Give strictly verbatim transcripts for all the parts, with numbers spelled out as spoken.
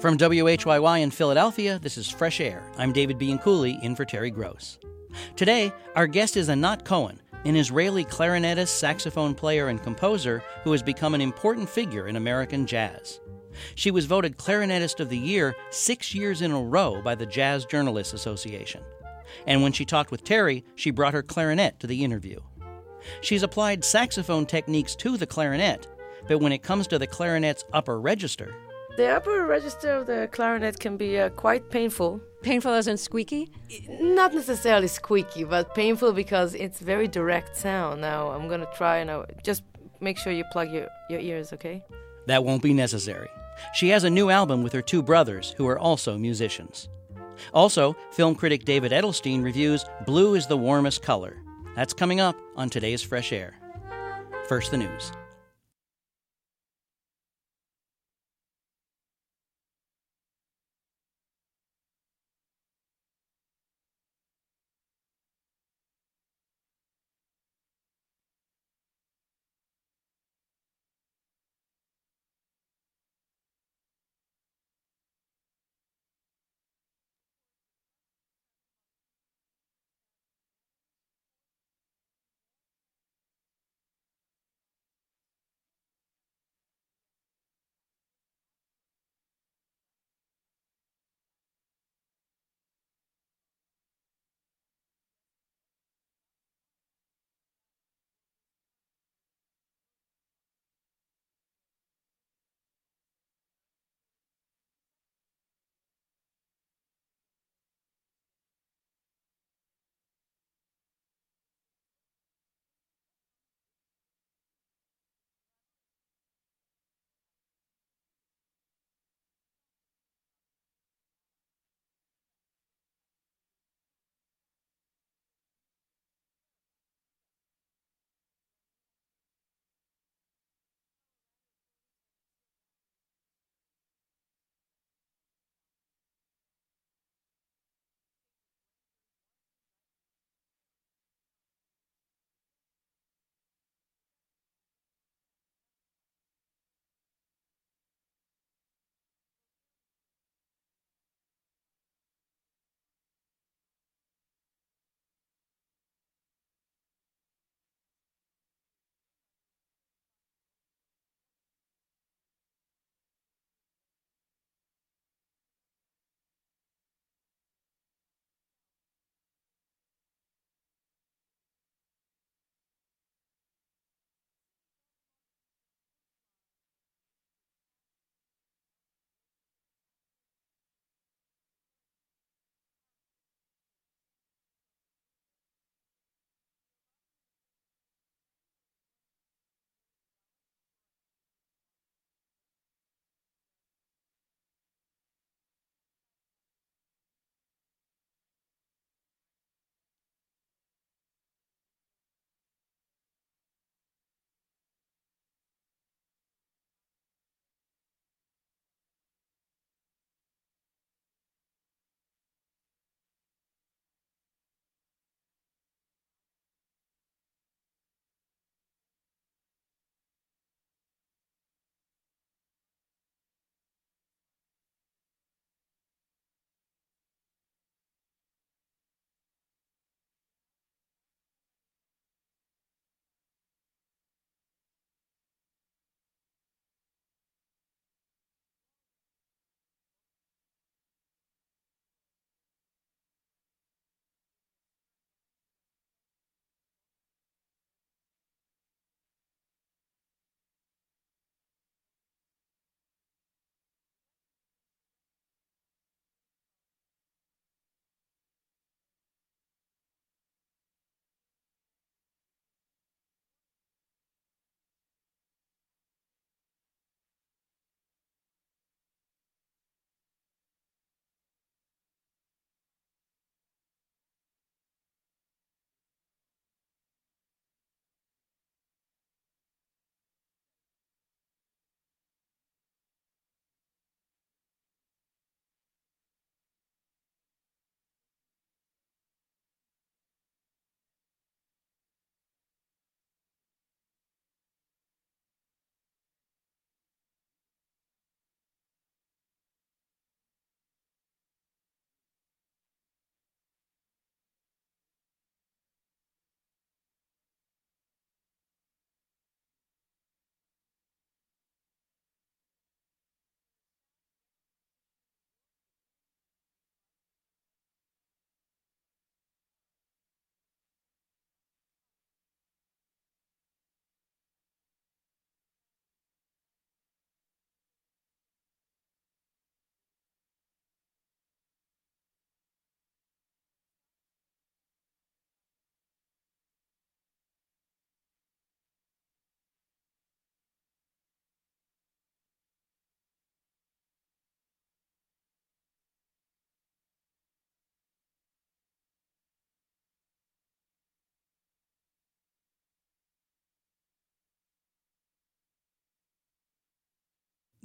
From W H Y Y in Philadelphia, this is Fresh Air. I'm David Bianculli, in for Terry Gross. Today, our guest is Anat Cohen, an Israeli clarinetist, saxophone player, and composer who has become an important figure in American jazz. She was voted Clarinetist of the Year six years in a row by the Jazz Journalists Association. And when she talked with Terry, she brought her clarinet to the interview. She's applied saxophone techniques to the clarinet, but when it comes to the clarinet's upper register... The upper register of the clarinet can be uh, quite painful. Painful as in squeaky? Not necessarily squeaky, but painful because it's very direct sound. Now, I'm going to try and uh, just make sure you plug your, your ears, okay? That won't be necessary. She has a new album with her two brothers, who are also musicians. Also, film critic David Edelstein reviews Blue is the Warmest Color. That's coming up on today's Fresh Air. First, the news.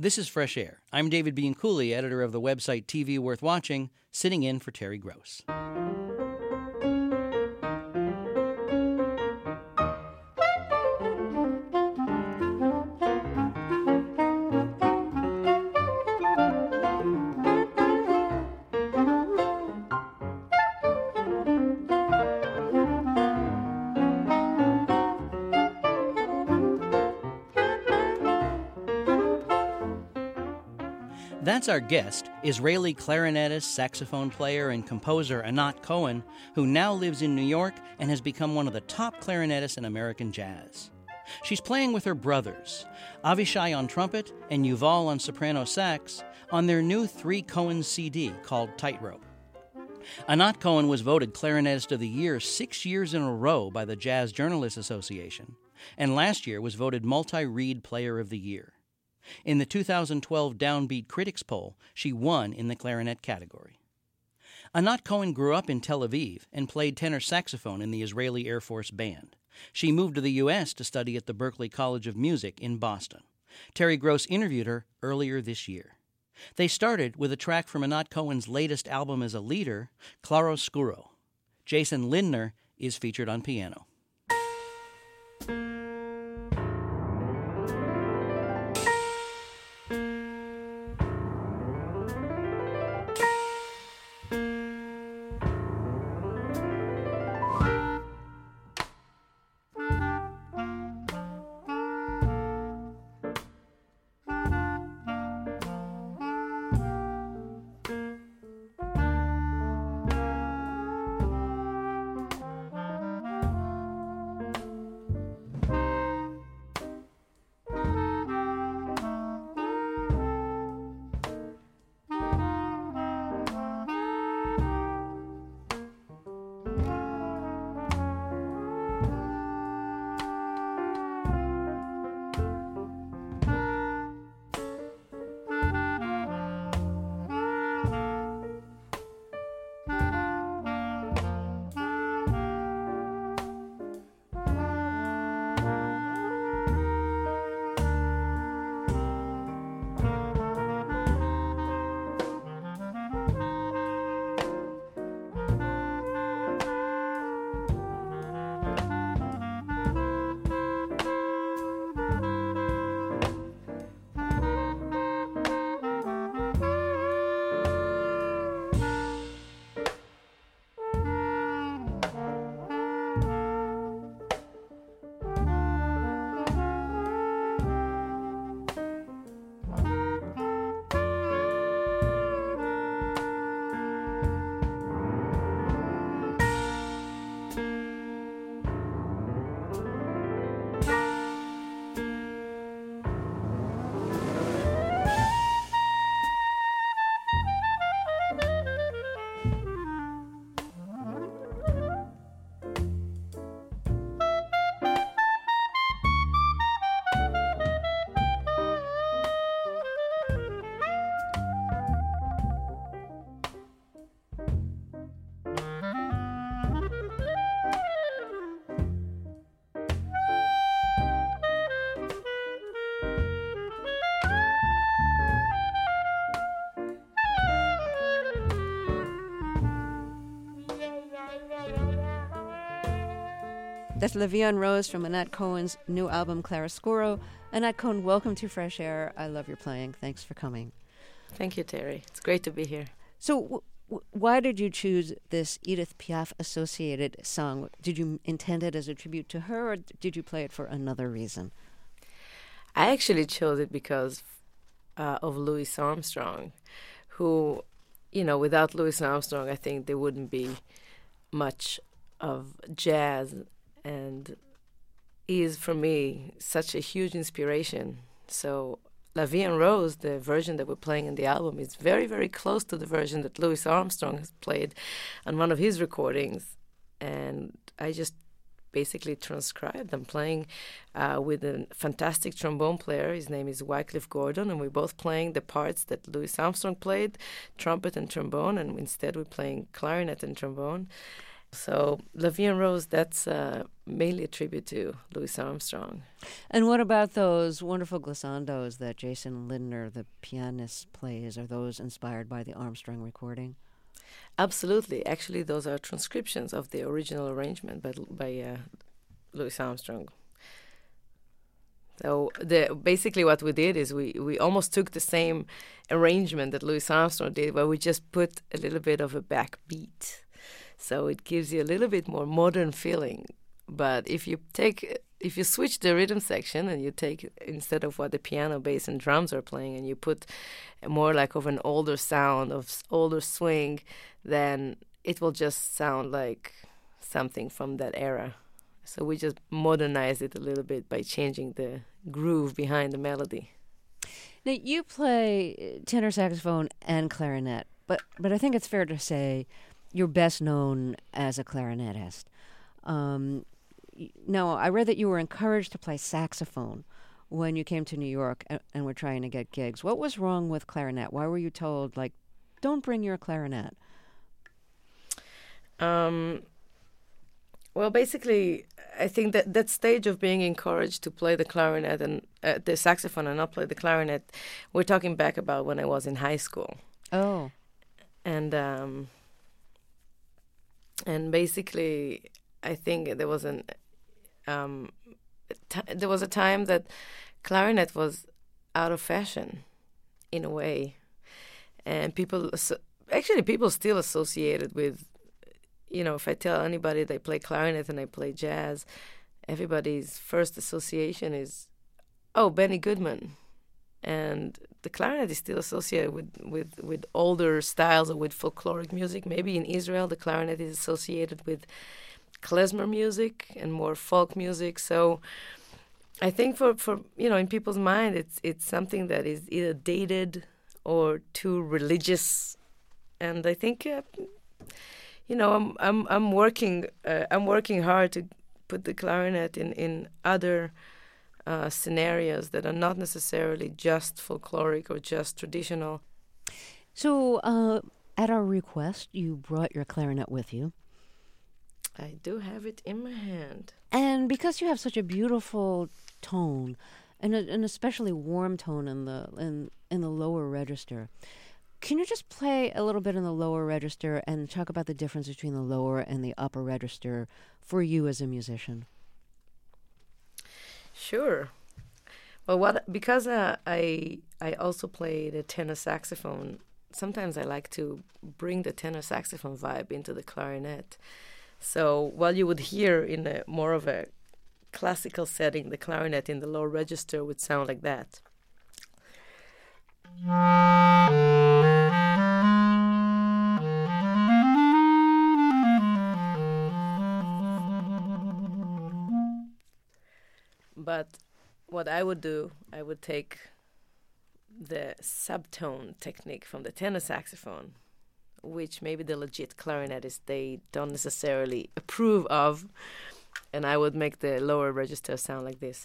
This is Fresh Air. I'm David Bianculli, editor of the website T V Worth Watching, sitting in for Terry Gross. That's our guest, Israeli clarinetist, saxophone player, and composer Anat Cohen, who now lives in New York and has become one of the top clarinetists in American jazz. She's playing with her brothers, Avishai on trumpet and Yuval on soprano sax, on their new Three Cohen C D called Tightrope. Anat Cohen was voted Clarinetist of the Year six years in a row by the Jazz Journalists Association, and last year was voted Multi-Reed Player of the Year. In the two thousand twelve Downbeat Critics poll, she won in the clarinet category. Anat Cohen grew up in Tel Aviv and played tenor saxophone in the Israeli Air Force Band. She moved to the U S to study at the Berklee College of Music in Boston. Terry Gross interviewed her earlier this year. They started with a track from Anat Cohen's latest album as a leader, Claroscuro. Jason Lindner is featured on piano. That's Le'Veon Rose from Anat Cohen's new album, Claroscuro. Anat Cohen, welcome to Fresh Air. I love your playing. Thanks for coming. Thank you, Terry. It's great to be here. So w- w- why did you choose this Edith Piaf-associated song? Did you intend it as a tribute to her, or did you play it for another reason? I actually chose it because uh, of Louis Armstrong, who, you know, without Louis Armstrong, I think there wouldn't be much of jazz. And he is, for me, such a huge inspiration. So Le'Veon Rose, the version that we're playing in the album, is very, very close to the version that Louis Armstrong has played on one of his recordings. And I just basically transcribed. I'm playing uh, with a fantastic trombone player. His name is Wycliffe Gordon, and we're both playing the parts that Louis Armstrong played, trumpet and trombone, and instead we're playing clarinet and trombone. So La Vie en Rose, that's uh, mainly a tribute to Louis Armstrong. And what about those wonderful glissandos that Jason Lindner, the pianist, plays? Are those inspired by the Armstrong recording? Absolutely. Actually, those are transcriptions of the original arrangement by, by uh, Louis Armstrong. So the basically what we did is we, we almost took the same arrangement that Louis Armstrong did, where we just put a little bit of a backbeat. So it gives you a little bit more modern feeling. But if you take if you switch the rhythm section and you take, instead of what the piano, bass, and drums are playing, and you put more like of an older sound, of older swing, then it will just sound like something from that era. So we just modernized it a little bit by changing the groove behind the melody. Now, you play tenor saxophone and clarinet, but but I think it's fair to say you're best known as a clarinetist. Um, now, I read that you were encouraged to play saxophone when you came to New York and, and were trying to get gigs. What was wrong with clarinet? Why were you told, like, don't bring your clarinet? Um. Well, basically, I think that that stage of being encouraged to play the clarinet and uh, the saxophone and not play the clarinet, we're talking back about when I was in high school. Oh. And um, and basically, I think there was an um, t- there was a time that clarinet was out of fashion, in a way, and people actually people still associated with. You know, if I tell anybody they play clarinet and I play jazz, everybody's first association is, oh, Benny Goodman. And the clarinet is still associated with, with, with older styles or with folkloric music. Maybe in Israel, the clarinet is associated with klezmer music and more folk music. So I think for, for you know, in people's mind, it's it's something that is either dated or too religious. And I think... Uh, You know, I'm I'm I'm working uh, I'm working hard to put the clarinet in in other uh, scenarios that are not necessarily just folkloric or just traditional. So, uh, at our request, you brought your clarinet with you. I do have it in my hand. And because you have such a beautiful tone, and a, an especially warm tone in the in in the lower register. Can you just play a little bit in the lower register and talk about the difference between the lower and the upper register for you as a musician? Sure. Well, what because uh, I I also play the tenor saxophone. Sometimes I like to bring the tenor saxophone vibe into the clarinet. So while you would hear in a more of a classical setting, the clarinet in the lower register would sound like that. But what I would do, I would take the subtone technique from the tenor saxophone, which maybe the legit clarinetists, they don't necessarily approve of, and I would make the lower register sound like this.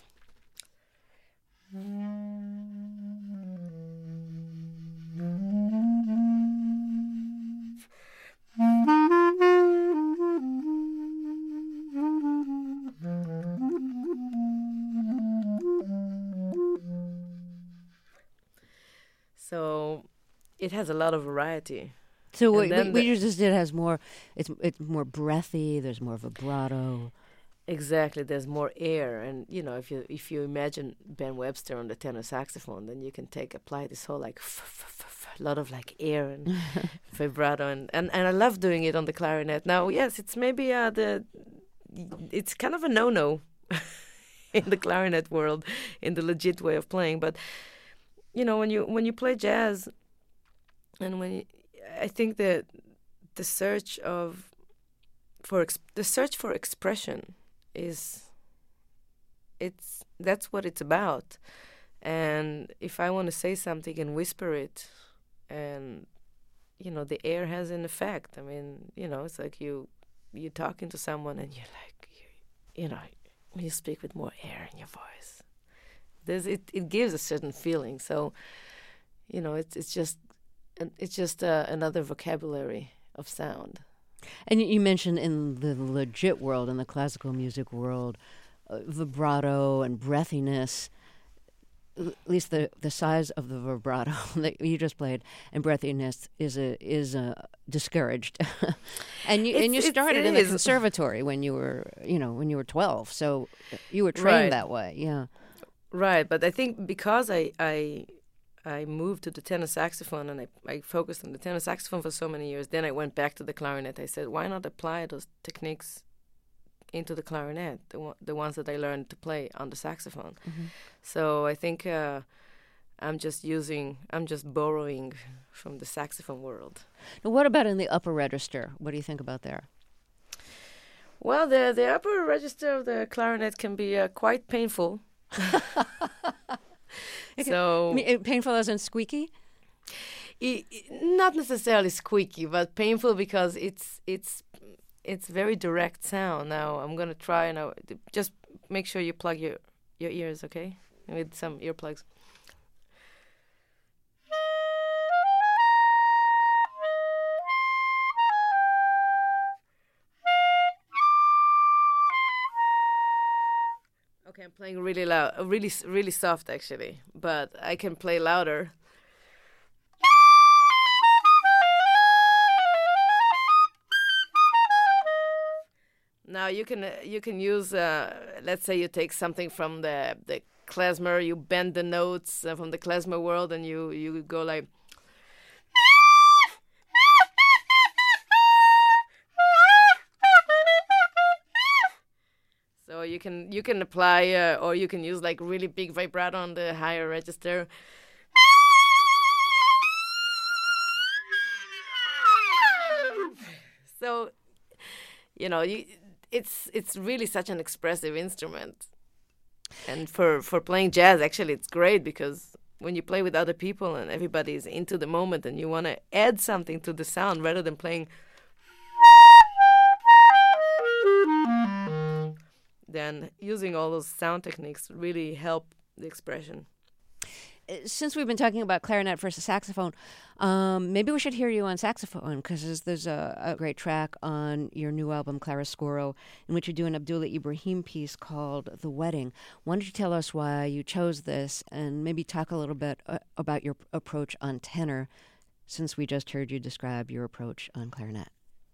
So it has a lot of variety. So what, what you just did has more, it's it's more breathy, there's more vibrato. Exactly, there's more air. And, you know, if you if you imagine Ben Webster on the tenor saxophone, then you can take, apply this whole, like, a lot of, like, air and vibrato. And, and, and I love doing it on the clarinet. Now, yes, it's maybe uh, the, it's kind of a no-no in the clarinet world, in the legit way of playing. But, you know, when you when you play jazz, and when you, I think that the search of for ex- the search for expression is it's that's what it's about. And if I want to say something and whisper it, and you know, the air has an effect. I mean, you know, it's like you you're talking to someone and you're like, you, you know, when you speak with more air in your voice, there's it, it gives a certain feeling. So, you know, it's it's just it's just uh, another vocabulary of sound. And you mentioned in the legit world, in the classical music world, uh, vibrato and breathiness, at least the, the size of the vibrato that you just played and breathiness is a, is a discouraged. and you It's, and you started it in the is. conservatory when you were, you know, when you were twelve. So you were trained Right. that way. Yeah. Right, but I think because I I I moved to the tenor saxophone and I, I focused on the tenor saxophone for so many years, then I went back to the clarinet. I said, why not apply those techniques into the clarinet, the one, the ones that I learned to play on the saxophone. Mm-hmm. So I think uh, I'm just using, I'm just borrowing from the saxophone world. Now, what about in the upper register? What do you think about there? Well, the the upper register of the clarinet can be uh, quite painful. So I mean, it- painful as in squeaky? I, I- not necessarily squeaky, but painful because it's it's it's very direct sound. Now I'm gonna try now. Just make sure you plug your your ears, okay, with some earplugs. Okay, I'm playing really loud, uh, really s- really soft actually, but I can play louder. Now you can uh, you can use uh, let's say you take something from the the klezmer, you bend the notes uh, from the klezmer world, and you you go like. So you can you can apply uh, or you can use like really big vibrato on the higher register. So, you know, you, it's it's really such an expressive instrument, and for for playing jazz, actually, it's great because when you play with other people and everybody's into the moment, and you want to add something to the sound rather than playing. Then using all those sound techniques really help the expression. Uh, Since we've been talking about clarinet versus saxophone, um, maybe we should hear you on saxophone because there's, there's a, a great track on your new album, Chiaroscuro, in which you do an Abdullah Ibrahim piece called The Wedding. Why don't you tell us why you chose this and maybe talk a little bit uh, about your approach on tenor, since we just heard you describe your approach on clarinet.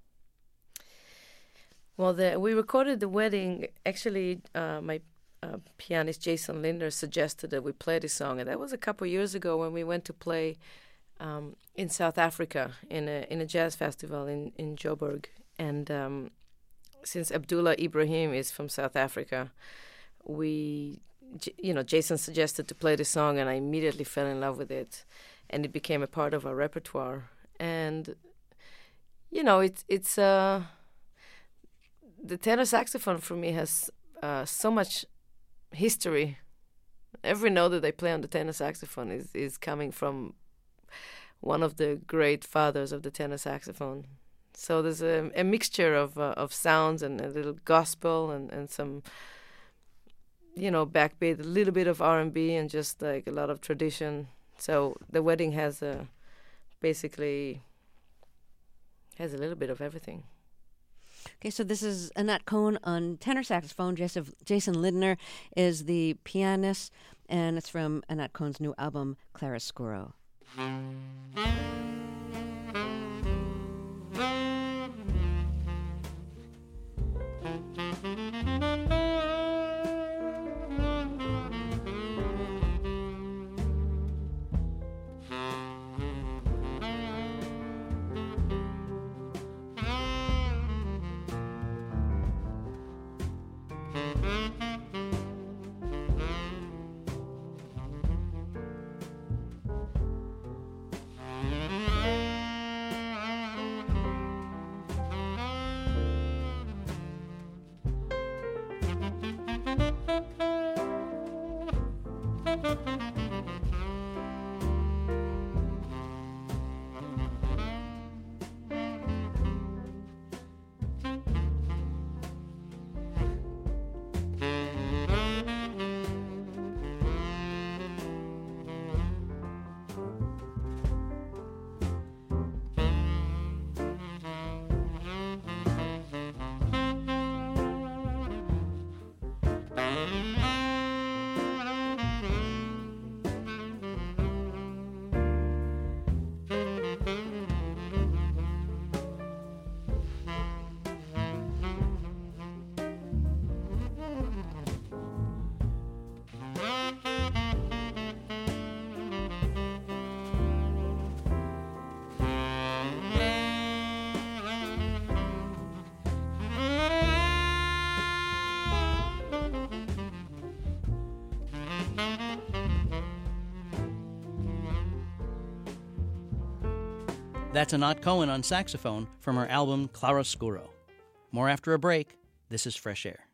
Well, the, we recorded The Wedding. Actually, uh, my uh, pianist Jason Lindner suggested that we play this song, and that was a couple years ago when we went to play um, in South Africa in a in a jazz festival in in Joburg. And um, since Abdullah Ibrahim is from South Africa, we, J- you know, Jason suggested to play this song, and I immediately fell in love with it, and it became a part of our repertoire. And you know, it's it's uh the tenor saxophone for me has uh, so much history. Every note that I play on the tenor saxophone is, is coming from one of the great fathers of the tenor saxophone. So there's a, a mixture of uh, of sounds and a little gospel and, and some, you know, backbeat, a little bit of R and B and just like a lot of tradition. So The Wedding has a, basically has a little bit of everything. Okay, so this is Anat Cohen on tenor saxophone. Jason, Jason Lindner is the pianist, and it's from Anat Cohen's new album, Chiaroscuro. Mm-hmm. That's Anat Cohen on saxophone from her album Claroscuro. More after a break. This is Fresh Air.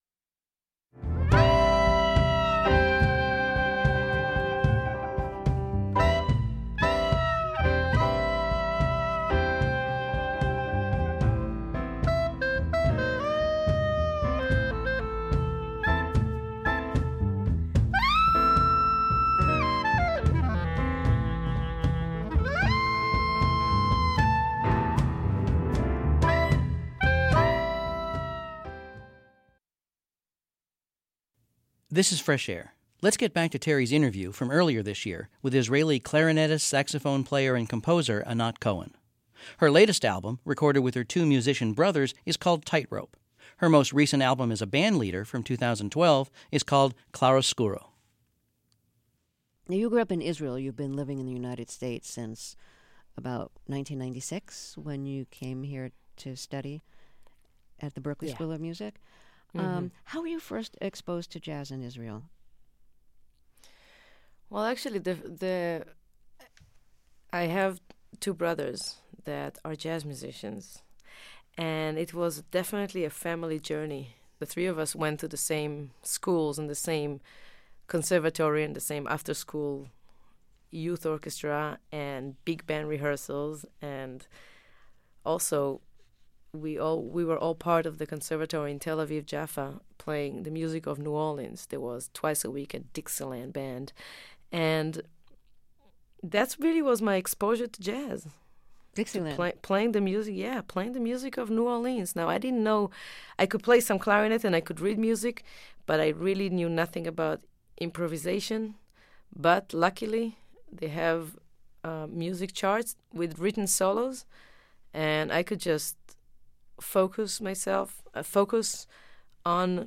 This is Fresh Air. Let's get back to Terry's interview from earlier this year with Israeli clarinetist, saxophone player, and composer Anat Cohen. Her latest album, recorded with her two musician brothers, is called Tightrope. Her most recent album as a band leader from two thousand twelve is called Claroscuro. Now, you grew up in Israel. You've been living in the United States since about nineteen ninety-six, when you came here to study at the Berklee Yeah. School of Music. Mm-hmm. Um, how were you first exposed to jazz in Israel? Well, actually, the the I have two brothers that are jazz musicians, and it was definitely a family journey. The three of us went to the same schools and the same conservatory and the same after-school youth orchestra and big band rehearsals, and also we all we were all part of the conservatory in Tel Aviv, Jaffa, playing the music of New Orleans. There was twice a week a Dixieland band, and that's really was my exposure to jazz. Dixieland. Play, playing the music, yeah, playing the music of New Orleans. Now, I didn't know, I could play some clarinet and I could read music, but I really knew nothing about improvisation. But luckily, they have uh, music charts with written solos, and I could just focus myself, uh, focus on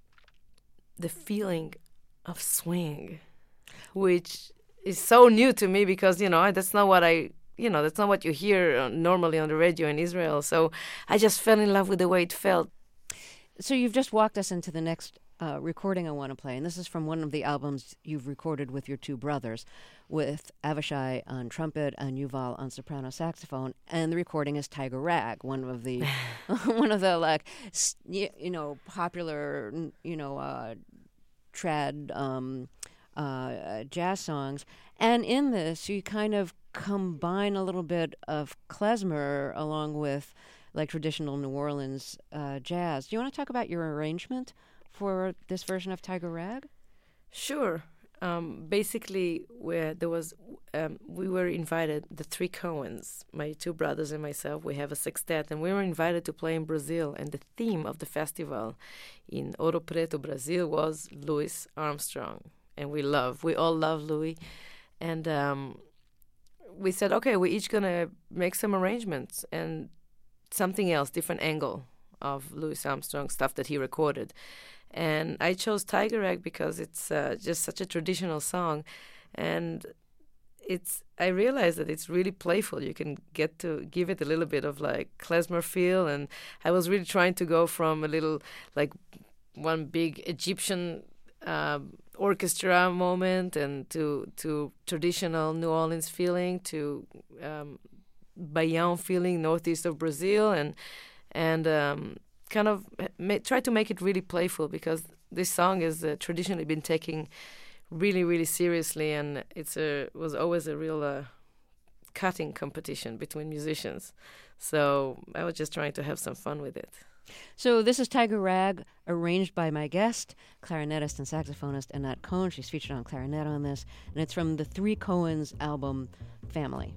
the feeling of swing, which is so new to me because, you know, that's not what I, you know, that's not what you hear uh, normally on the radio in Israel. So I just fell in love with the way it felt. So you've just walked us into the next uh, recording I want to play, and this is from one of the albums you've recorded with your two brothers, with Avishai on trumpet and Yuval on soprano saxophone, and the recording is Tiger Rag, one of the one of the like s- y- you know popular n- you know uh, trad um, uh, jazz songs, and in this you kind of combine a little bit of klezmer along with like traditional New Orleans uh, jazz. Do you want to talk about your arrangement for this version of Tiger Rag? Sure. Um, basically, where there was, um, we were invited, the three Cohens, my two brothers and myself, we have a sextet, and we were invited to play in Brazil. And the theme of the festival in Ouro Preto, Brazil, was Louis Armstrong. And we love, we all love Louis. And um, we said, okay, we're each going to make some arrangements and something else, different angle of Louis Armstrong, stuff that he recorded. And I chose Tiger Rag because it's uh, just such a traditional song, and it's. I realized that it's really playful. You can get to give it a little bit of like klezmer feel, and I was really trying to go from a little like one big Egyptian uh, orchestra moment, and to to traditional New Orleans feeling, to um, Baião feeling, northeast of Brazil, and and. Um, kind of ma- try to make it really playful, because this song has uh, traditionally been taken really, really seriously, and it's a was always a real uh, cutting competition between musicians. So I was just trying to have some fun with it. So this is Tiger Rag, arranged by my guest, clarinetist and saxophonist Anat Cohen. She's featured on clarinet on this, and it's from the Three Cohens album Family.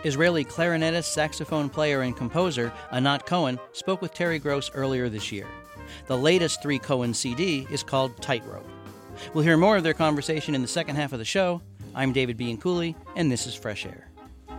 Israeli clarinetist, saxophone player, and composer Anat Cohen spoke with Terry Gross earlier this year. The latest Three Cohen C D is called Tightrope. We'll hear more of their conversation in the second half of the show. I'm David Bianculli, and this is Fresh Air.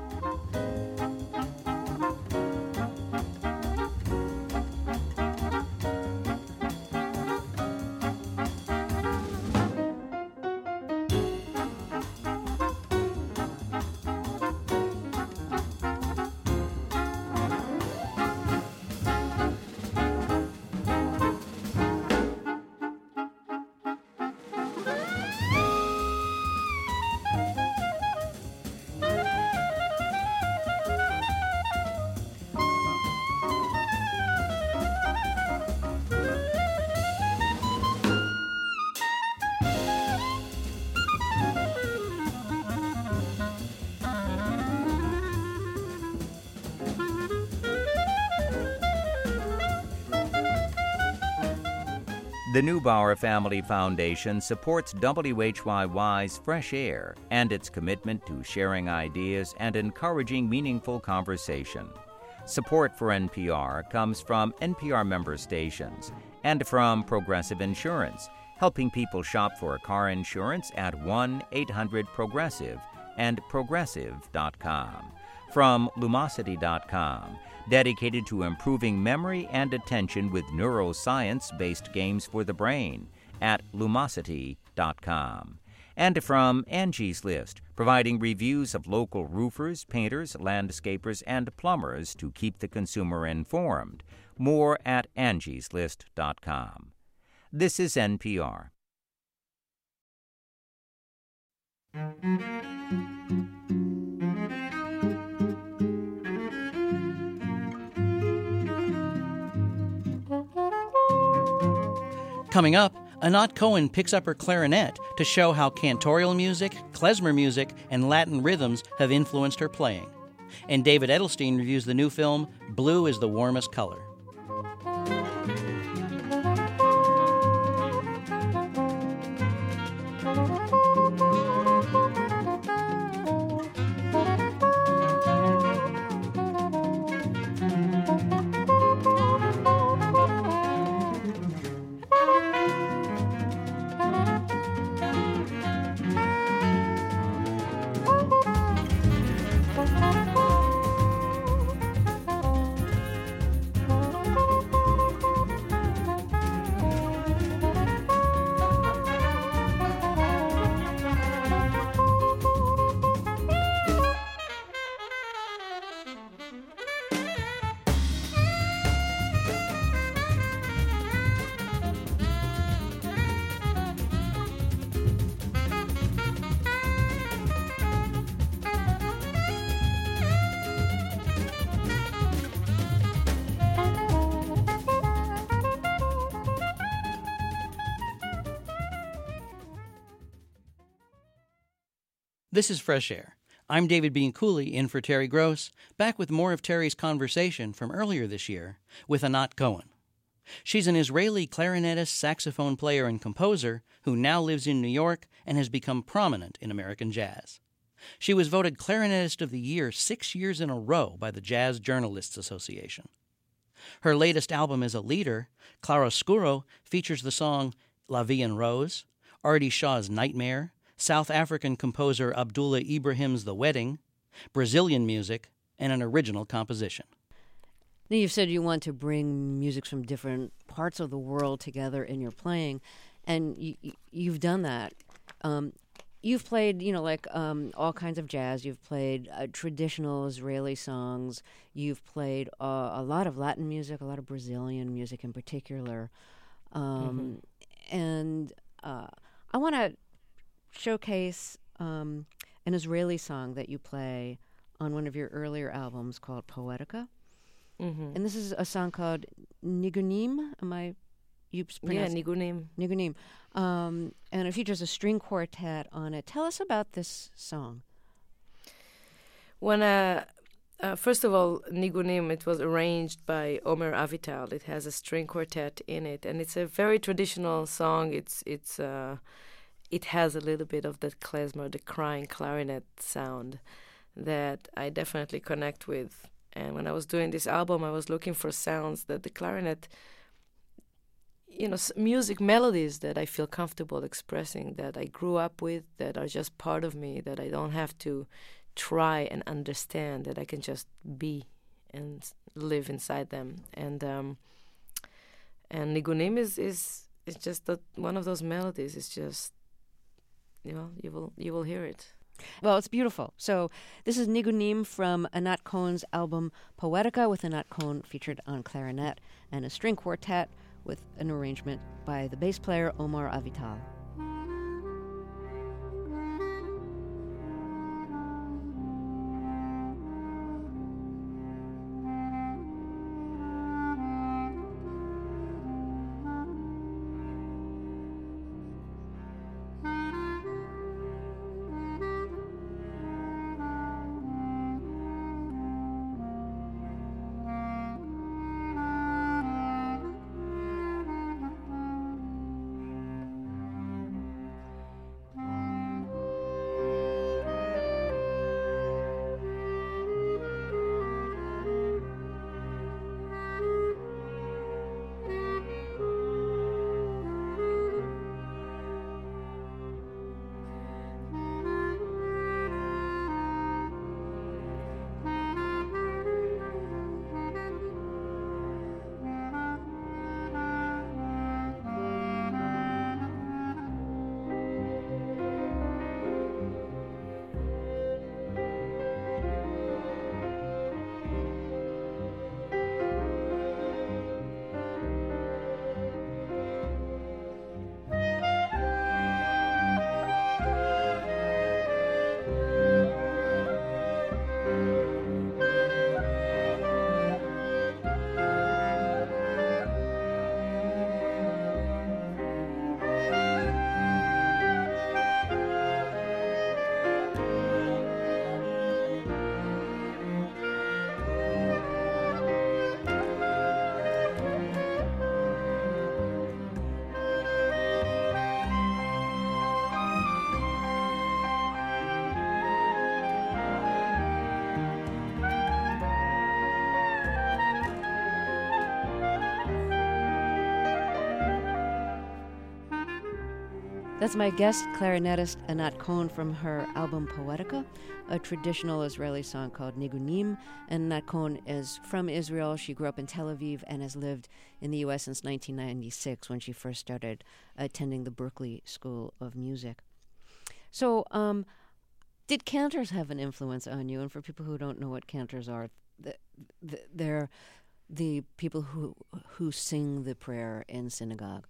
The Neubauer Family Foundation supports W H Y Y's Fresh Air and its commitment to sharing ideas and encouraging meaningful conversation. Support for N P R comes from N P R member stations and from Progressive Insurance, helping people shop for car insurance at one eight hundred progressive and progressive dot com. From Lumosity dot com, dedicated to improving memory and attention with neuroscience-based games for the brain at Lumosity dot com. And from Angie's List, providing reviews of local roofers, painters, landscapers, and plumbers to keep the consumer informed. More at Angie's List dot com. This is N P R. Coming up, Anat Cohen picks up her clarinet to show how cantorial music, klezmer music, and Latin rhythms have influenced her playing. And David Edelstein reviews the new film, Blue is the Warmest Color. This is Fresh Air. I'm David Bianculli, in for Terry Gross, back with more of Terry's conversation from earlier this year with Anat Cohen. She's an Israeli clarinetist, saxophone player, and composer who now lives in New York and has become prominent in American jazz. She was voted Clarinetist of the Year six years in a row by the Jazz Journalists Association. Her latest album as a leader, Claroscuro, features the song La Vie en Rose, Artie Shaw's Nightmare, South African composer Abdullah Ibrahim's The Wedding, Brazilian music, and an original composition. Now, you've said you want to bring music from different parts of the world together in your playing, and you, you've done that. Um, you've played, you know, like um, all kinds of jazz. You've played uh, traditional Israeli songs. You've played uh, a lot of Latin music, a lot of Brazilian music in particular. Um, mm-hmm. And uh, I want to showcase um, an Israeli song that you play on one of your earlier albums called Poetica. Mm-hmm. And this is a song called Nigunim. Am I? You yeah, Nigunim. Nigunim. Um, and it features a string quartet on it. Tell us about this song. When uh, uh, first of all, Nigunim, it was arranged by Omer Avital. It has a string quartet in it, and it's a very traditional song. It's it's uh, it has a little bit of that klezmer, the crying clarinet sound that I definitely connect with. And when I was doing this album, I was looking for sounds that the clarinet, you know, s- music melodies that I feel comfortable expressing, that I grew up with, that are just part of me, that I don't have to try and understand, that I can just be and s- live inside them. And um, and Nigunim is is is just that one of those melodies. It's just, you know, you will you will hear it. Well, it's beautiful. So this is Nigunim from Anat Cohen's album Poetica, with Anat Cohen featured on clarinet and a string quartet with an arrangement by the bass player Omar Avital. That's my guest, clarinetist Anat Cohen, from her album Poetica, a traditional Israeli song called Nigunim. And Anat Cohen is from Israel. She grew up in Tel Aviv and has lived in the U S since nineteen ninety-six, when she first started attending the Berklee School of Music. So, um, did cantors have an influence on you? And for people who don't know what cantors are, the, the, they're the people who who sing the prayer in synagogue.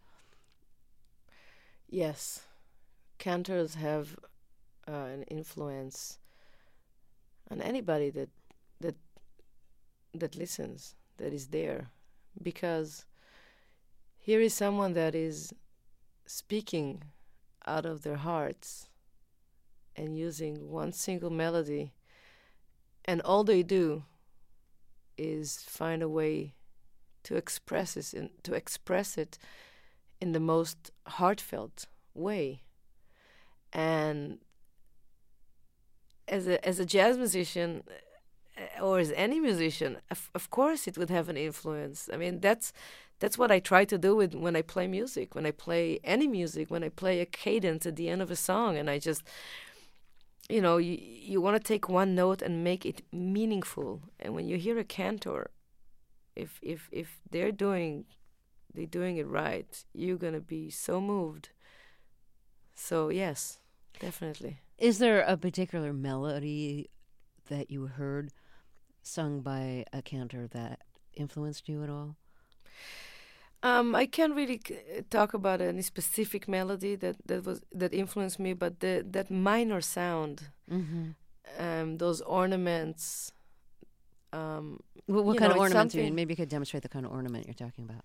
Yes, cantors have uh, an influence on anybody that that that listens, that is there, because here is someone that is speaking out of their hearts and using one single melody, and all they do is find a way to express it in, to express it in the most heartfelt way. And as a as a jazz musician, uh, or as any musician, of, of course it would have an influence. I mean, that's that's what I try to do with when I play music, when I play any music, when I play a cadence at the end of a song, and I just, you know, you, you want to take one note and make it meaningful. And when you hear a cantor, if if if they're doing they're doing it right, you're gonna be so moved. So yes, definitely. Is there a particular melody that you heard sung by a cantor that influenced you at all? Um, I can't really c- talk about any specific melody that, that was that influenced me, but the that minor sound, Mm-hmm. um, those ornaments. Um, What, what You kind know, of it's ornament do you something- mean? Maybe you could demonstrate the kind of ornament you're talking about.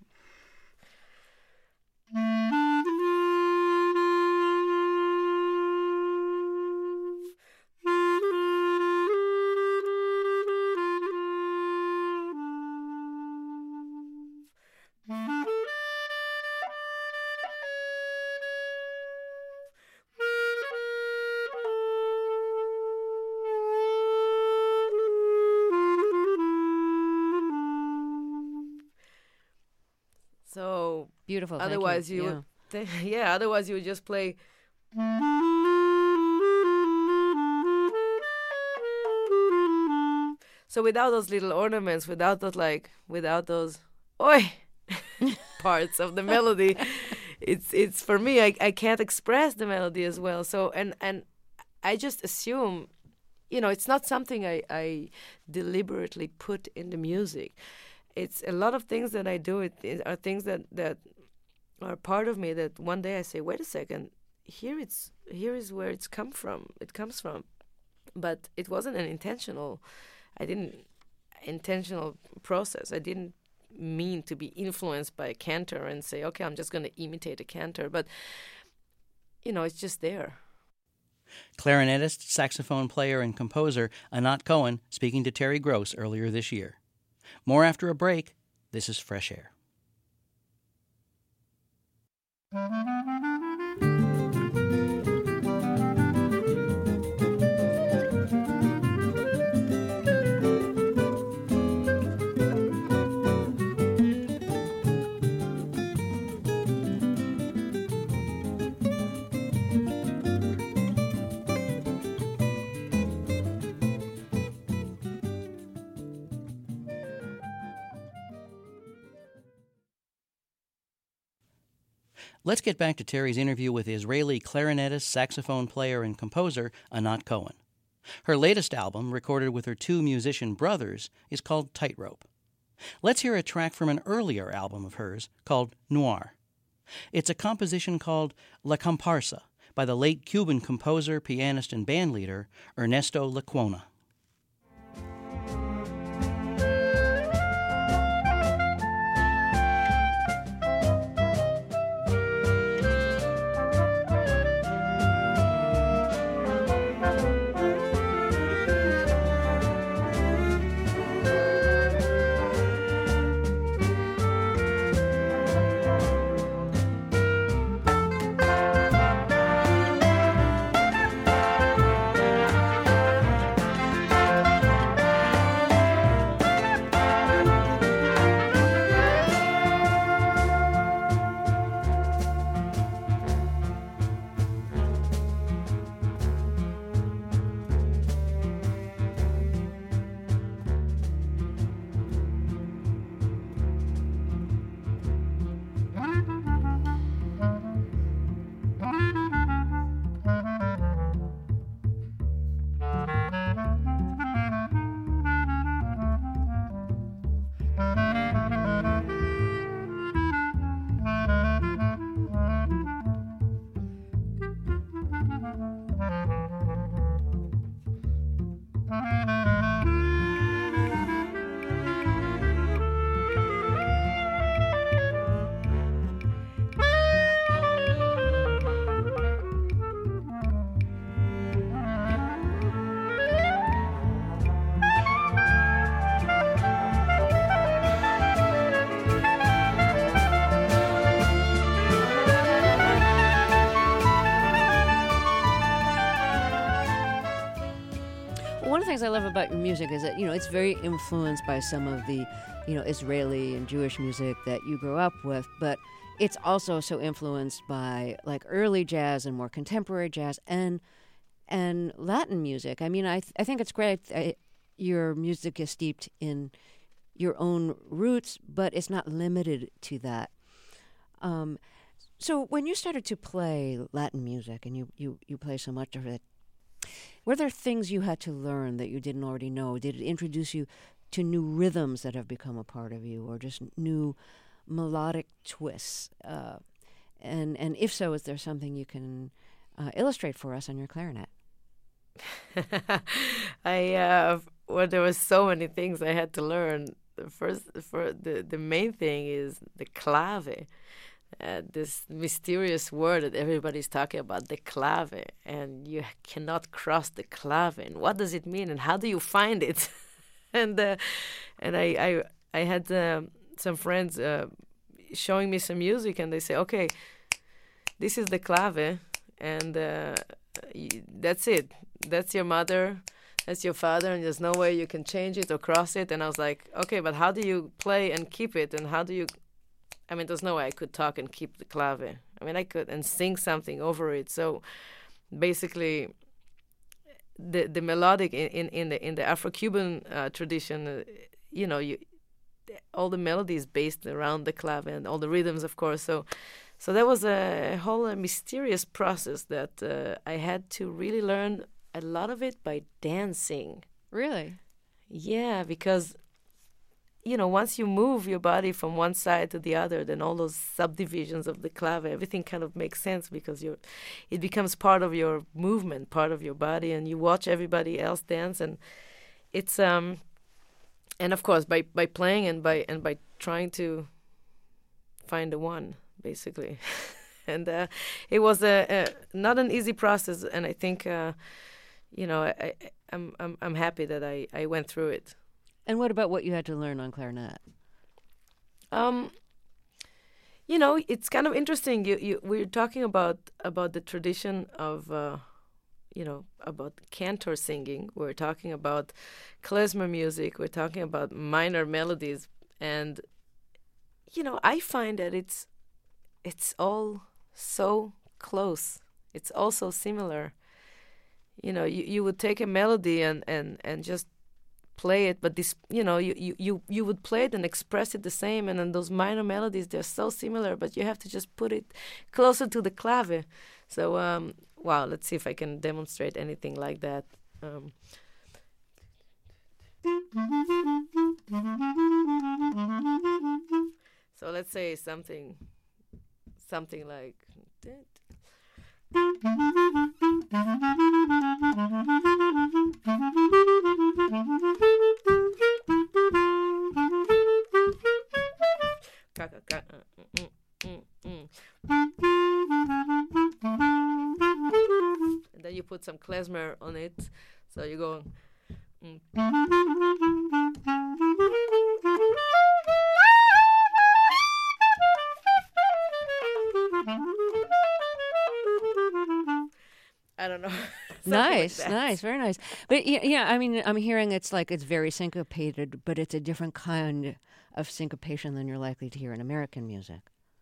beautiful. Thank Otherwise, you, you, yeah. would th- yeah. Otherwise, you would just play. So without those little ornaments, without those like, without those oi parts of the melody, it's it's for me. I I can't express the melody as well. So and and I just assume, you know, it's not something I I deliberately put in the music. It's a lot of things that I do. It, it are things that that are part of me. That one day I say, wait a second, here it's here is where it's come from. It comes from, but it wasn't an intentional. I didn't intentional process. I didn't mean to be influenced by a cantor and say, okay, I'm just going to imitate a cantor. But you know, it's just there. Clarinetist, saxophone player, and composer Anat Cohen speaking to Terry Gross earlier this year. More after a break. This is Fresh Air. Let's get back to Terry's interview with Israeli clarinetist, saxophone player, and composer Anat Cohen. Her latest album, recorded with her two musician brothers, is called Tightrope. Let's hear a track from an earlier album of hers called Noir. It's a composition called La Comparsa by the late Cuban composer, pianist, and bandleader Ernesto Lecuona. I love about your music is that, you know, it's very influenced by some of the, you know, Israeli and Jewish music that you grew up with, but it's also so influenced by like early jazz and more contemporary jazz and and Latin music. I mean, I th- I think it's great. I, your music is steeped in your own roots, but it's not limited to that. Um, so when you started to play Latin music and you, you, you play so much of it, were there things you had to learn that you didn't already know? Did it introduce you to new rhythms that have become a part of you, or just new melodic twists? Uh, and and if so, is there something you can uh, illustrate for us on your clarinet? I uh, well, there were so many things I had to learn. The first, for the the main thing is the clave. Uh, this mysterious word that everybody's talking about, the clave, and you cannot cross the clave. And what does it mean, and how do you find it? and uh, and I I I had um, some friends uh, showing me some music, and they say, okay, this is the clave, and uh, that's it. That's your mother, that's your father, and there's no way you can change it or cross it. And I was like, okay, but how do you play and keep it, and how do you I mean, there's no way I could talk and keep the clave. I mean, I could and sing something over it. So basically, the the melodic in, in, in the in the Afro-Cuban uh, tradition, uh, you know, you all the melodies based around the clave and all the rhythms, of course. So, so that was a whole uh, mysterious process that uh, I had to really learn a lot of it by dancing. Really? Yeah, because, you know, once you move your body from one side to the other, then all those subdivisions of the clave, everything kind of makes sense because you're, it becomes part of your movement, part of your body, and you watch everybody else dance, and it's um, and of course by, by playing and by and by trying to find the one, basically, and uh, it was a, a not an easy process, and I think, uh, you know, I, I, I'm I'm I'm happy that I, I went through it. And what about what you had to learn on clarinet? Um, you know, it's kind of interesting. You, you, we're talking about about the tradition of, uh, you know, about cantor singing. We're talking about klezmer music. We're talking about minor melodies, and you know, I find that it's it's all so close. It's all so similar. You know, you, you would take a melody and, and, and just play it, but this, you know, you, you, you, you would play it and express it the same, and then those minor melodies, they're so similar, but you have to just put it closer to the clave. So, um, wow, let's see if I can demonstrate anything like that. Um, so let's say something, something like... And then you put some klezmer on it, so you go. Mm. I don't know. Nice, like nice, very nice. But yeah, yeah, I mean, I'm hearing it's like it's very syncopated, but it's a different kind of syncopation than you're likely to hear in American music.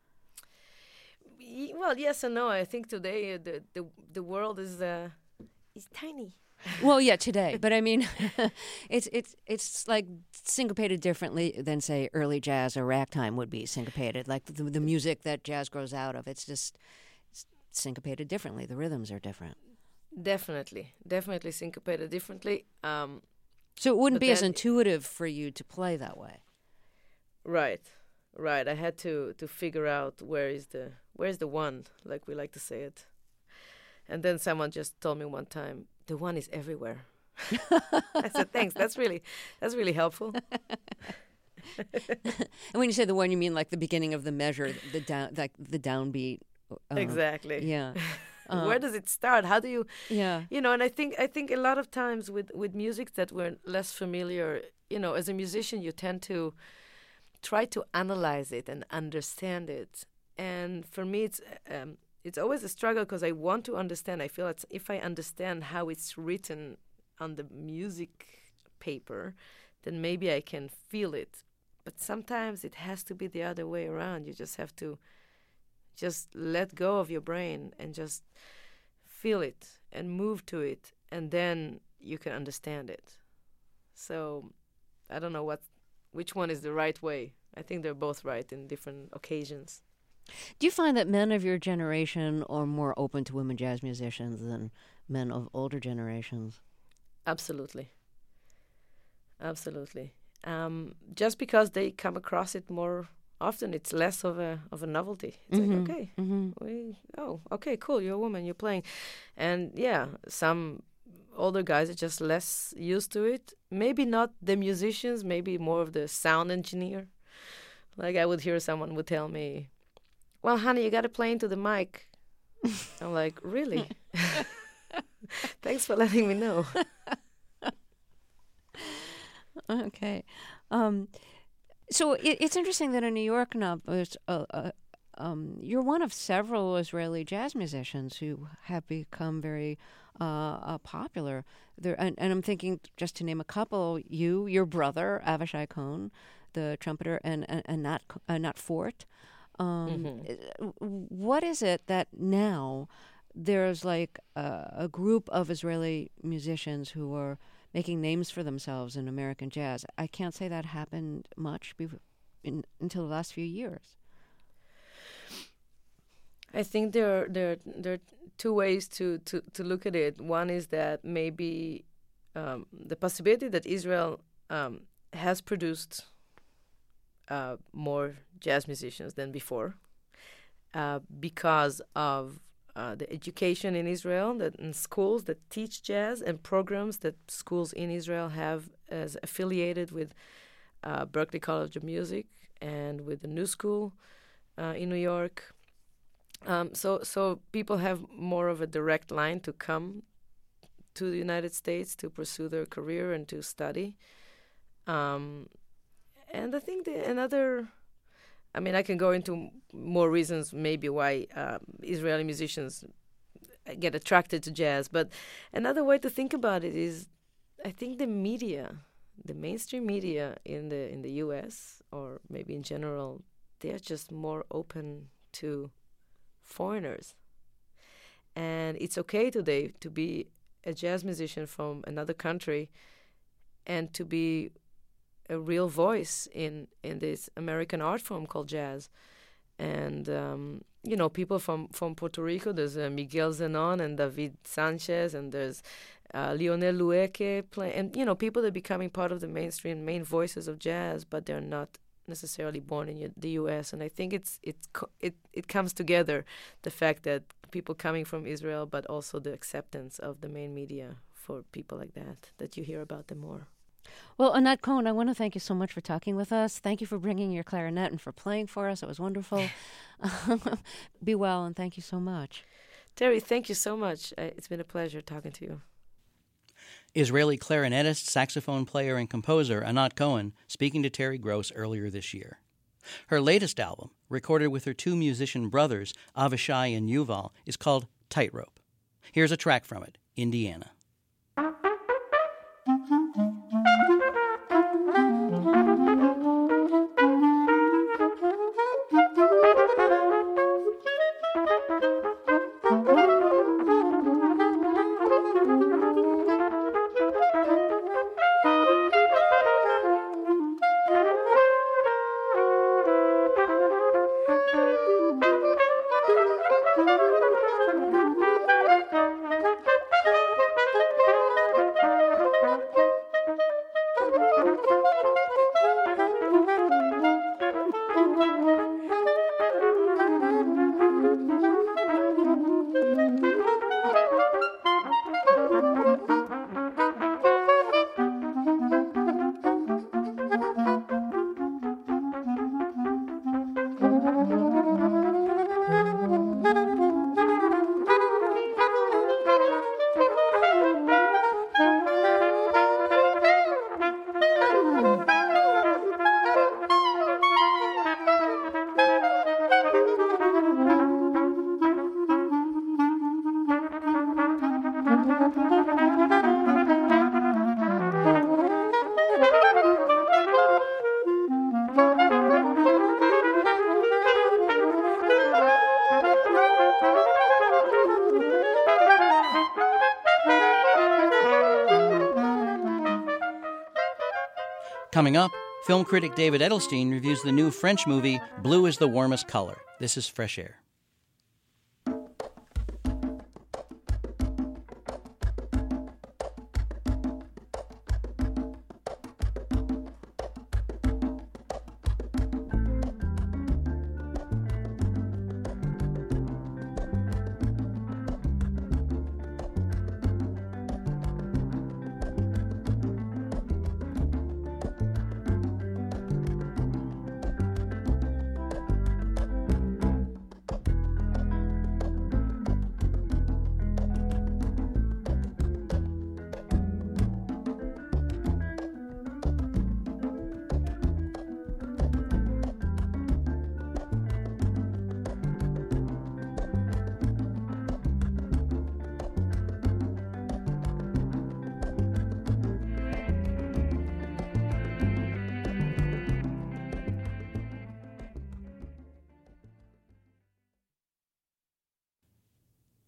Well, yes and no. I think today uh, the the the world is uh, is tiny. Well, yeah, today, but I mean, it's it's it's like syncopated differently than say early jazz or ragtime would be syncopated. Like the the music that jazz grows out of, it's just it's syncopated differently. The rhythms are different. Definitely, definitely syncopated differently. Um, so it wouldn't but be as then- intuitive for you to play that way. Right, right. I had to to figure out where is the where's the one, like we like to say it. And then someone just told me one time, the one is everywhere. I said, thanks. That's really that's really helpful. And when you say the one, you mean like the beginning of the measure, the down, like the downbeat. Uh, Exactly. Yeah. Uh, Where does it start? How do you yeah. you know? And I think I think a lot of times with with music that we're less familiar, you know, as a musician, you tend to try to analyze it and understand it. And for me, it's um, it's always a struggle because I want to understand. I feel it's if I understand how it's written on the music paper, then maybe I can feel it. But sometimes it has to be the other way around. You just have to just let go of your brain and just feel it and move to it, and then you can understand it. So I don't know what, which one is the right way. I think they're both right in different occasions. Do you find that men of your generation are more open to women jazz musicians than men of older generations? Absolutely. Absolutely. Um, just because they come across it more often, it's less of a of a novelty. It's Mhm. like, okay, Mm-hmm. we oh, okay, cool, you're a woman, you're playing. And yeah, some older guys are just less used to it. Maybe not the musicians, maybe more of the sound engineer. Like I would hear someone would tell me, well, honey, you got to play into the mic. I'm like, really? Thanks for letting me know. Okay. Um, so it, it's interesting that in New York now, there's a, a, um, you're one of several Israeli jazz musicians who have become very uh, uh, popular. There, and, and I'm thinking, just to name a couple, you, your brother, Avishai Cohn, the trumpeter, and and, and Nat uh, Nat Fort. Um, Mm-hmm. What is it that now there's like a, a group of Israeli musicians who are making names for themselves in American jazz? I can't say that happened much be- in, until the last few years. I think there are, there are, there are two ways to, to, to look at it. One is that maybe um, the possibility that Israel um, has produced uh, more jazz musicians than before uh, because of uh, the education in Israel, that in schools that teach jazz, and programs that schools in Israel have as affiliated with uh, Berklee College of Music and with the New School uh, in New York. Um, so, so people have more of a direct line to come to the United States to pursue their career and to study. Um, and I think the, another, I mean, I can go into more reasons maybe why uh, Israeli musicians get attracted to jazz. But another way to think about it is, I think the media, the mainstream media in the in the U S or maybe in general, they're just more open to foreigners. And it's okay today to be a jazz musician from another country and to be a real voice in, in this American art form called jazz. And, um, you know, people from, from Puerto Rico, there's uh, Miguel Zenon and David Sanchez, and there's uh, Lionel Lueke, play, and, you know, people that are becoming part of the mainstream, main voices of jazz, but they're not necessarily born in the U S. And I think it's it's it it comes together, the fact that people coming from Israel, but also the acceptance of the main media for people like that, that you hear about them more. Well, Anat Cohen, I want to thank you so much for talking with us. Thank you for bringing your clarinet and for playing for us. It was wonderful. Be well, and thank you so much. Terry, thank you so much. Uh, it's been a pleasure talking to you. Israeli clarinetist, saxophone player, and composer Anat Cohen speaking to Terry Gross earlier this year. Her latest album, recorded with her two musician brothers, Avishai and Yuval, is called Tightrope. Here's a track from it, Indiana. Coming up, film critic David Edelstein reviews the new French movie Blue is the Warmest Color. This is Fresh Air.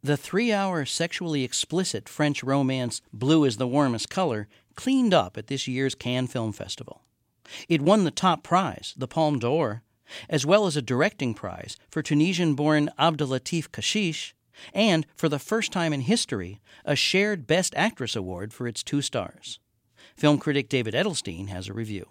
The three-hour sexually explicit French romance Blue is the Warmest Color cleaned up at this year's Cannes Film Festival. It won the top prize, the Palme d'Or, as well as a directing prize for Tunisian-born Abdelatif Kechiche, and, for the first time in history, a shared Best Actress award for its two stars. Film critic David Edelstein has a review.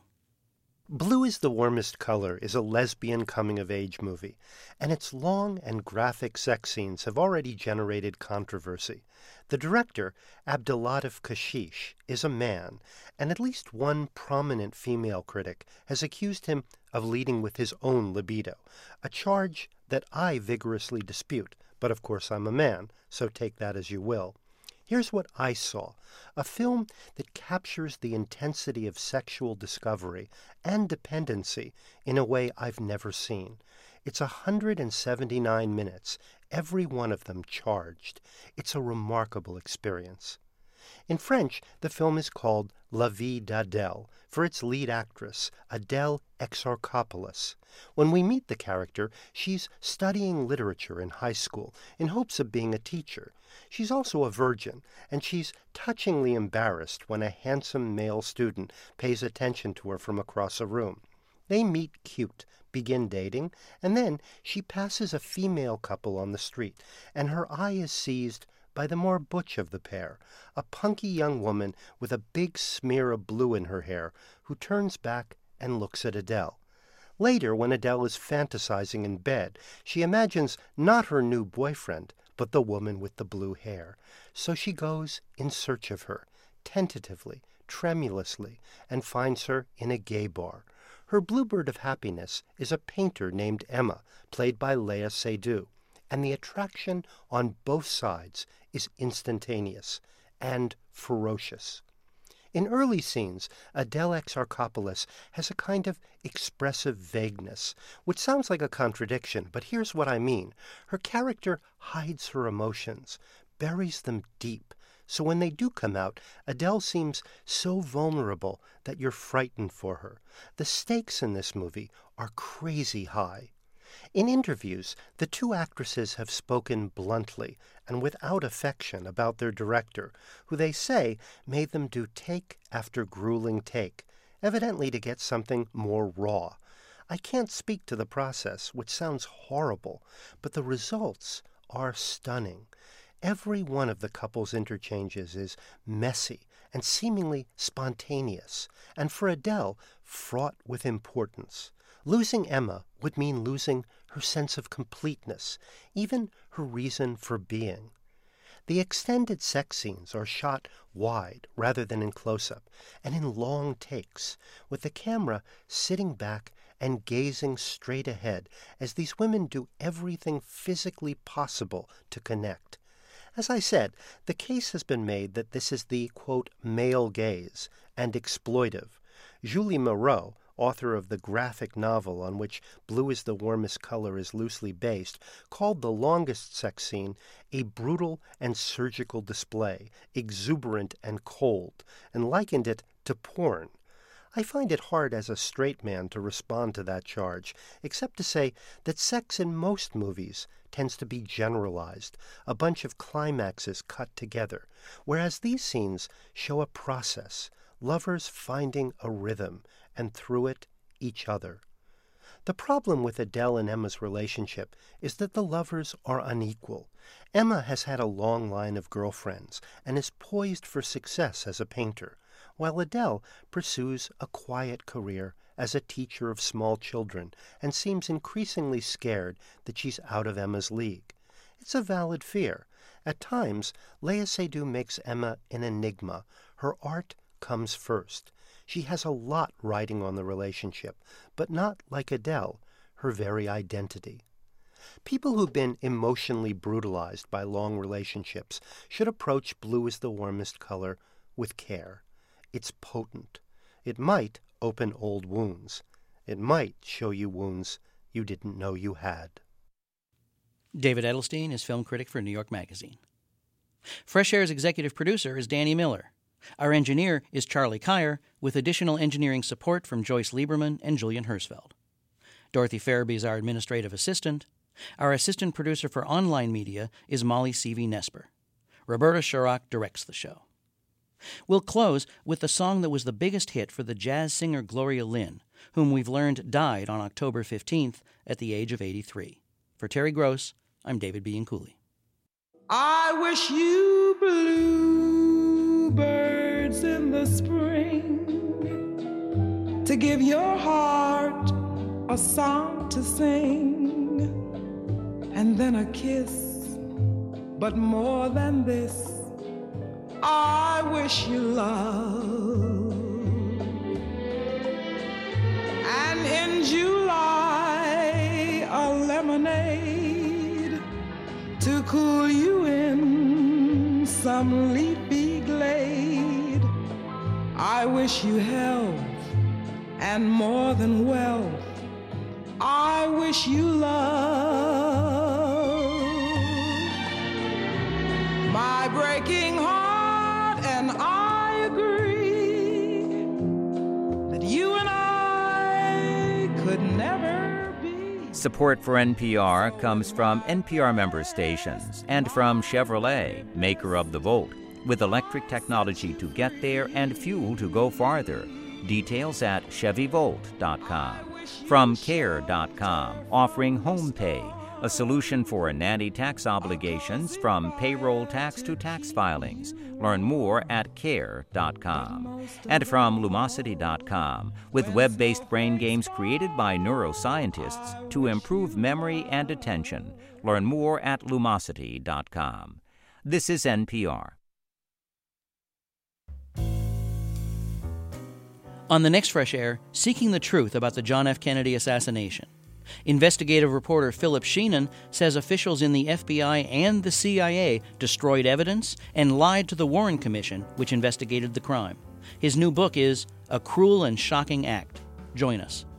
Blue is the Warmest Color is a lesbian coming-of-age movie, and its long and graphic sex scenes have already generated controversy. The director, Abdelatif Kechiche, is a man, and at least one prominent female critic has accused him of leading with his own libido, a charge that I vigorously dispute, but of course I'm a man, so take that as you will. Here's what I saw, a film that captures the intensity of sexual discovery and dependency in a way I've never seen. It's one hundred seventy-nine minutes, every one of them charged. It's a remarkable experience. In French, the film is called La Vie d'Adèle, for its lead actress, Adèle Exarchopoulos. When we meet the character, she's studying literature in high school in hopes of being a teacher. She's also a virgin, and she's touchingly embarrassed when a handsome male student pays attention to her from across a room. They meet cute, begin dating, and then she passes a female couple on the street, and her eye is seized by the more butch of the pair, a punky young woman with a big smear of blue in her hair, who turns back and looks at Adèle. Later, when Adèle is fantasizing in bed, she imagines not her new boyfriend, but the woman with the blue hair. So she goes in search of her, tentatively, tremulously, and finds her in a gay bar. Her bluebird of happiness is a painter named Emma, played by Léa Seydoux, and the attraction on both sides is instantaneous and ferocious. In early scenes, Adèle Exarchopoulos has a kind of expressive vagueness, which sounds like a contradiction, but here's what I mean. Her character hides her emotions, buries them deep, so when they do come out, Adèle seems so vulnerable that you're frightened for her. The stakes in this movie are crazy high. In interviews, the two actresses have spoken bluntly and without affection about their director, who they say made them do take after grueling take, evidently to get something more raw. I can't speak to the process, which sounds horrible, but the results are stunning. Every one of the couple's interchanges is messy and seemingly spontaneous, and for Adèle, fraught with importance. Losing Emma would mean losing her sense of completeness, even her reason for being. The extended sex scenes are shot wide rather than in close-up, and in long takes, with the camera sitting back and gazing straight ahead as these women do everything physically possible to connect. As I said, the case has been made that this is the, quote, male gaze and exploitive. Julie Moreau, author of the graphic novel on which Blue is the Warmest Color is loosely based, called the longest sex scene a brutal and surgical display, exuberant and cold, and likened it to porn. I find it hard as a straight man to respond to that charge, except to say that sex in most movies tends to be generalized, a bunch of climaxes cut together, whereas these scenes show a process, lovers finding a rhythm, and through it, each other. The problem with Adèle and Emma's relationship is that the lovers are unequal. Emma has had a long line of girlfriends and is poised for success as a painter, while Adèle pursues a quiet career as a teacher of small children and seems increasingly scared that she's out of Emma's league. It's a valid fear. At times, Léa Seydoux makes Emma an enigma. Her art comes first. She has a lot riding on the relationship, but not like Adèle, her very identity. People who've been emotionally brutalized by long relationships should approach Blue is the Warmest Color with care. It's potent. It might open old wounds. It might show you wounds you didn't know you had. David Edelstein is film critic for New York Magazine. Fresh Air's executive producer is Danny Miller. Our engineer is Charlie Kyer, with additional engineering support from Joyce Lieberman and Julian Hersfeld. Dorothy Farabee is our administrative assistant. Our assistant producer for online media is Molly Seavey-Nesper. Roberta Shurrock directs the show. We'll close with the song that was the biggest hit for the jazz singer Gloria Lynn, whom we've learned died on October fifteenth at the age of eighty-three. For Terry Gross, I'm David Bianculli. I wish you bluebirds in the spring to give your heart a song to sing, and then a kiss, but more than this, I wish you love. And in July, a lemonade to cool you in some leafy glade. I wish you health and more than wealth. I wish you love. My breaking heart and I agree that you and I could never be. Support for N P R comes from N P R member stations and from Chevrolet, maker of the Volt, with electric technology to get there and fuel to go farther. Details at chevy volt dot com. From care dot com, offering home pay, a solution for nanny tax obligations from payroll tax to tax filings. Learn more at care dot com. And from lumosity dot com, with web-based brain games created by neuroscientists to improve memory and attention. Learn more at lumosity dot com. This is N P R. On the next Fresh Air, seeking the truth about the John F. Kennedy assassination. Investigative reporter Philip Sheenan says officials in the F B I and the C I A destroyed evidence and lied to the Warren Commission, which investigated the crime. His new book is A Cruel and Shocking Act. Join us.